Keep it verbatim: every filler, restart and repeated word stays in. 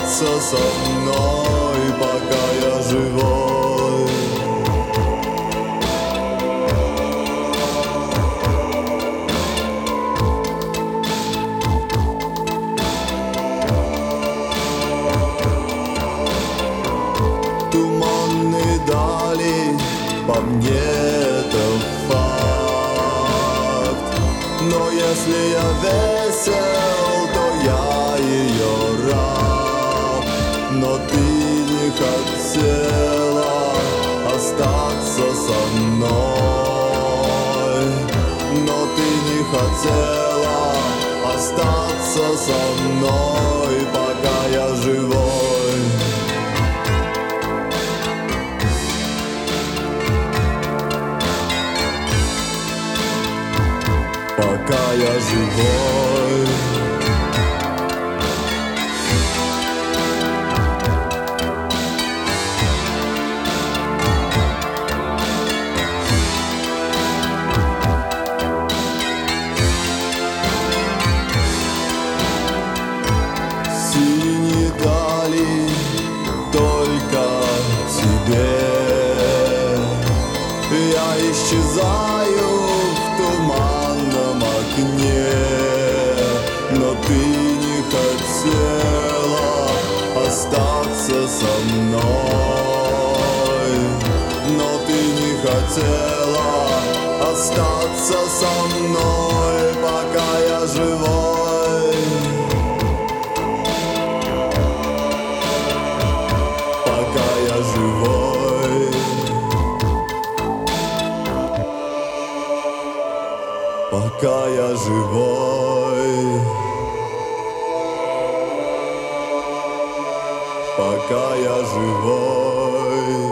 остаться со мной, пока я живой. Туманные дали, по мне это факт. Но если я весел, то я ее раб. Но ты не хотела остаться со мной, но ты не хотела остаться со мной, пока я живой. Пока я живой. Синие дали только тебе. Я исчезаю в туманном окне, но ты не хотела остаться со мной, но ты не хотела остаться со мной, пока я живой. Пока я живой. Пока я живой. Пока я живой.